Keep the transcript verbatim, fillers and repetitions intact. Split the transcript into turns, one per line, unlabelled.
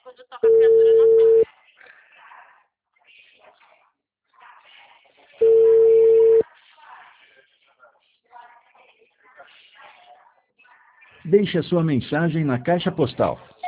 quando toca a criatura não toca.
Deixe a sua mensagem na caixa postal